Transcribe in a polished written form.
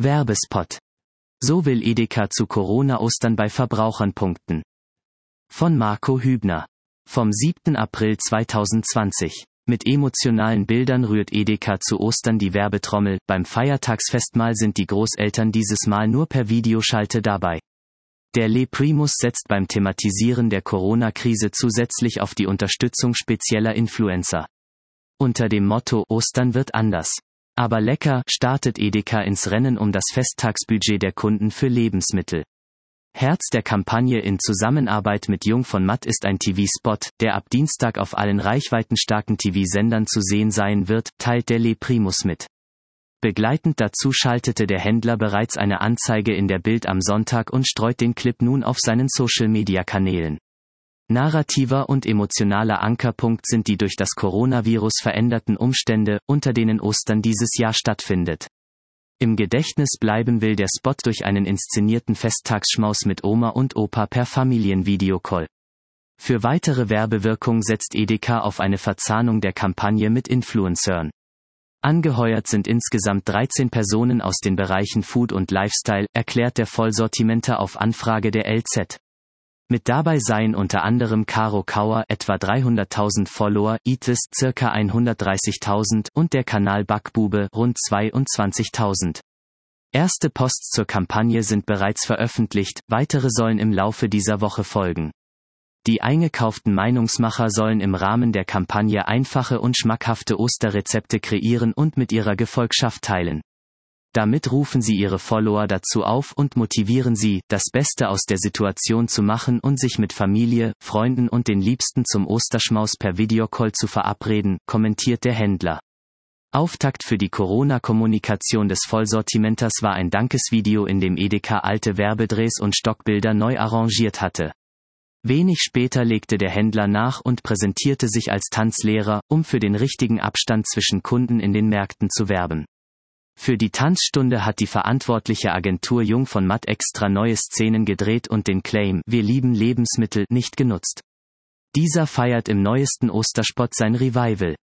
Werbespot. So will Edeka zu Corona-Ostern bei Verbrauchern punkten. Von Marco Hübner. Vom 7. April 2020. Mit emotionalen Bildern rührt Edeka zu Ostern die Werbetrommel. Beim Feiertagsfestmahl sind die Großeltern dieses Mal nur per Videoschalte dabei. Der Le Primus setzt beim Thematisieren der Corona-Krise zusätzlich auf die Unterstützung spezieller Influencer. Unter dem Motto Ostern wird anders. Aber lecker startet Edeka ins Rennen um das Festtagsbudget der Kunden für Lebensmittel. Herz der Kampagne in Zusammenarbeit mit Jung von Matt ist ein TV-Spot, der ab Dienstag auf allen reichweitenstarken TV-Sendern zu sehen sein wird, teilt der Le Primus mit. Begleitend dazu schaltete der Händler bereits eine Anzeige in der Bild am Sonntag und streut den Clip nun auf seinen Social-Media-Kanälen. Narrativer und emotionaler Ankerpunkt sind die durch das Coronavirus veränderten Umstände, unter denen Ostern dieses Jahr stattfindet. Im Gedächtnis bleiben will der Spot durch einen inszenierten Festtagsschmaus mit Oma und Opa per Familienvideocall. Für weitere Werbewirkung setzt Edeka auf eine Verzahnung der Kampagne mit Influencern. Angeheuert sind insgesamt 13 Personen aus den Bereichen Food und Lifestyle, erklärt der Vollsortimenter auf Anfrage der LZ. Mit dabei seien unter anderem Caro Kauer, etwa 300.000 Follower, Itis, circa 130.000 und der Kanal Backbube, rund 22.000. Erste Posts zur Kampagne sind bereits veröffentlicht, weitere sollen im Laufe dieser Woche folgen. Die eingekauften Meinungsmacher sollen im Rahmen der Kampagne einfache und schmackhafte Osterrezepte kreieren und mit ihrer Gefolgschaft teilen. Damit rufen sie ihre Follower dazu auf und motivieren sie, das Beste aus der Situation zu machen und sich mit Familie, Freunden und den Liebsten zum Osterschmaus per Videocall zu verabreden, kommentiert der Händler. Auftakt für die Corona-Kommunikation des Vollsortimenters war ein Dankesvideo, in dem Edeka alte Werbedrehs und Stockbilder neu arrangiert hatte. Wenig später legte der Händler nach und präsentierte sich als Tanzlehrer, um für den richtigen Abstand zwischen Kunden in den Märkten zu werben. Für die Tanzstunde hat die verantwortliche Agentur Jung von Matt extra neue Szenen gedreht und den Claim „Wir lieben Lebensmittel" nicht genutzt. Dieser feiert im neuesten Osterspot sein Revival.